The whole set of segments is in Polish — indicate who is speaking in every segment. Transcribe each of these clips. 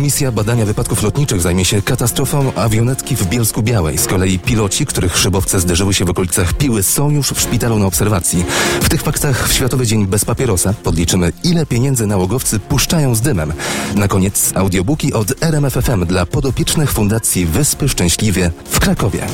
Speaker 1: Komisja Badania Wypadków Lotniczych zajmie się katastrofą awionetki w Bielsku-Białej. Z kolei piloci, których szybowce zderzyły się w okolicach Piły, są już w szpitalu na obserwacji. W tych faktach w Światowy Dzień Bez Papierosa podliczymy, ile pieniędzy nałogowcy puszczają z dymem. Na koniec audiobooki od RMF FM dla podopiecznych Fundacji Wyspy Szczęśliwie w Krakowie.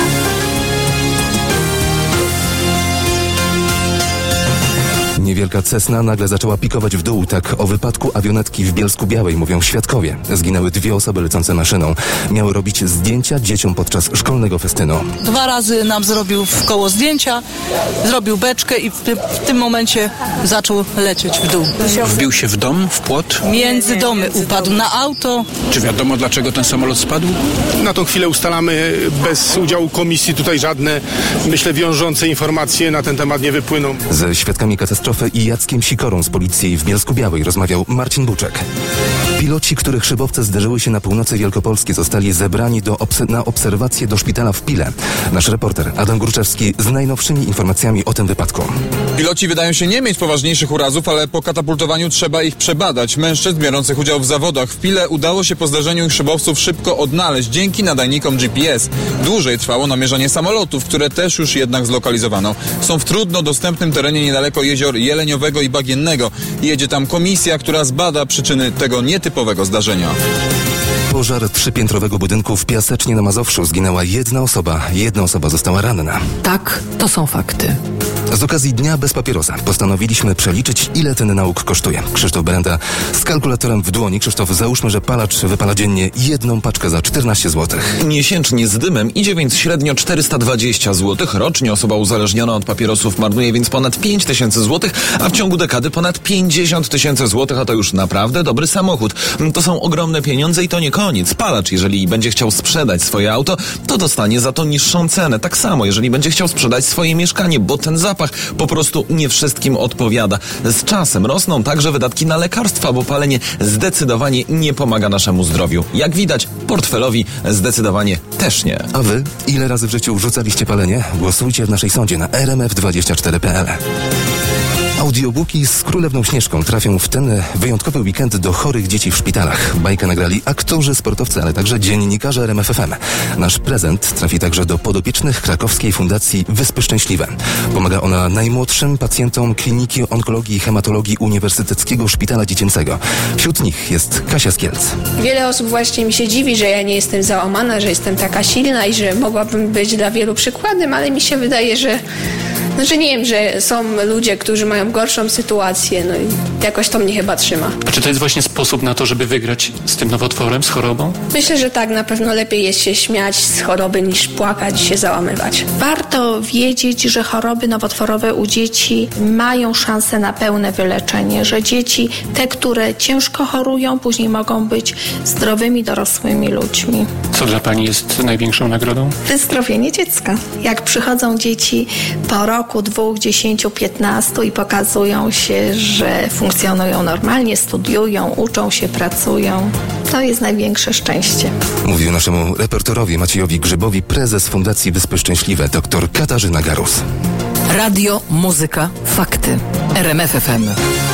Speaker 1: Niewielka Cessna nagle zaczęła pikować w dół. Tak o wypadku awionetki w Bielsku-Białej mówią świadkowie. Zginęły 2 osoby lecące maszyną. Miały robić zdjęcia dzieciom podczas szkolnego festynu.
Speaker 2: 2 razy nam zrobił w koło zdjęcia, zrobił beczkę i w tym momencie zaczął lecieć w dół.
Speaker 3: Wbił się w dom, w płot?
Speaker 2: Między domy upadł na auto.
Speaker 3: Czy wiadomo, dlaczego ten samolot spadł?
Speaker 4: Na tą chwilę ustalamy, bez udziału komisji tutaj żadne, myślę, wiążące informacje na ten temat nie wypłyną.
Speaker 1: Ze świadkami katastrofy i Jackiem Sikorą z policji w Bielsku-Białej rozmawiał Marcin Buczek. Piloci, których szybowce zderzyły się na północy Wielkopolski, zostali zebrani na obserwację do szpitala w Pile. Nasz reporter Adam Gruczewski z najnowszymi informacjami o tym wypadku.
Speaker 5: Piloci wydają się nie mieć poważniejszych urazów, ale po katapultowaniu trzeba ich przebadać. Mężczyzn biorących udział w zawodach w Pile udało się po zdarzeniu ich szybowców szybko odnaleźć dzięki nadajnikom GPS. Dłużej trwało namierzanie samolotów, które też już jednak zlokalizowano. Są w trudno dostępnym terenie niedaleko jezior Jeleniowego i Bagiennego. Jedzie tam komisja, która zbada przyczyny tego nietypowego zdarzenia.
Speaker 1: Pożar 3-piętrowego budynku w Piasecznie na Mazowszu. Zginęła 1 osoba. 1 osoba została ranna.
Speaker 6: Tak, to są fakty.
Speaker 1: Z okazji Dnia Bez Papierosa postanowiliśmy przeliczyć, ile ten nauk kosztuje. Krzysztof Berenda z kalkulatorem w dłoni. Krzysztof, załóżmy, że palacz wypala dziennie 1 paczkę za 14 zł.
Speaker 7: Miesięcznie z dymem idzie więc średnio 420 zł. Rocznie osoba uzależniona od papierosów marnuje więc ponad 5 tysięcy złotych, a w ciągu dekady ponad 50 tysięcy złotych, a to już naprawdę dobry samochód. To są ogromne pieniądze i to nie koniec. Palacz, jeżeli będzie chciał sprzedać swoje auto, to dostanie za to niższą cenę. Tak samo, jeżeli będzie chciał sprzedać swoje mieszkanie, bo ten zapach po prostu nie wszystkim odpowiada. Z czasem rosną także wydatki na lekarstwa, bo palenie zdecydowanie nie pomaga naszemu zdrowiu. Jak widać, portfelowi zdecydowanie też nie.
Speaker 1: A wy? Ile razy w życiu rzucaliście palenie? Głosujcie w naszej sądzie na rmf24.pl. Audiobooki z Królewną Śnieżką trafią w ten wyjątkowy weekend do chorych dzieci w szpitalach. Bajkę nagrali aktorzy, sportowcy, ale także dziennikarze RMF FM. Nasz prezent trafi także do podopiecznych krakowskiej Fundacji Wyspy Szczęśliwe. Pomaga ona najmłodszym pacjentom Kliniki Onkologii i Hematologii Uniwersyteckiego Szpitala Dziecięcego. Wśród nich jest Kasia z Kielc.
Speaker 8: Wiele osób właśnie mi się dziwi, że ja nie jestem załamana, że jestem taka silna i że mogłabym być dla wielu przykładem, ale mi się wydaje, że nie wiem, że są ludzie, którzy mają gorszą sytuację, no i jakoś to mnie chyba trzyma.
Speaker 9: A czy to jest właśnie sposób na to, żeby wygrać z tym nowotworem, z chorobą?
Speaker 8: Myślę, że tak, na pewno lepiej jest się śmiać z choroby niż płakać i się załamywać.
Speaker 10: Warto wiedzieć, że choroby nowotworowe u dzieci mają szansę na pełne wyleczenie, że dzieci, te, które ciężko chorują, później mogą być zdrowymi, dorosłymi ludźmi.
Speaker 9: Co dla Pani jest największą nagrodą?
Speaker 10: Wyzdrowienie dziecka. Jak przychodzą dzieci po roku, 2, 10, 15 i pokazują się, że funkcjonują normalnie, studiują, uczą się, pracują. To jest największe szczęście.
Speaker 1: Mówił naszemu reporterowi Maciejowi Grzybowi prezes Fundacji Wyspy Szczęśliwe, dr Katarzyna Garus.
Speaker 6: Radio, muzyka, fakty. RMF FM.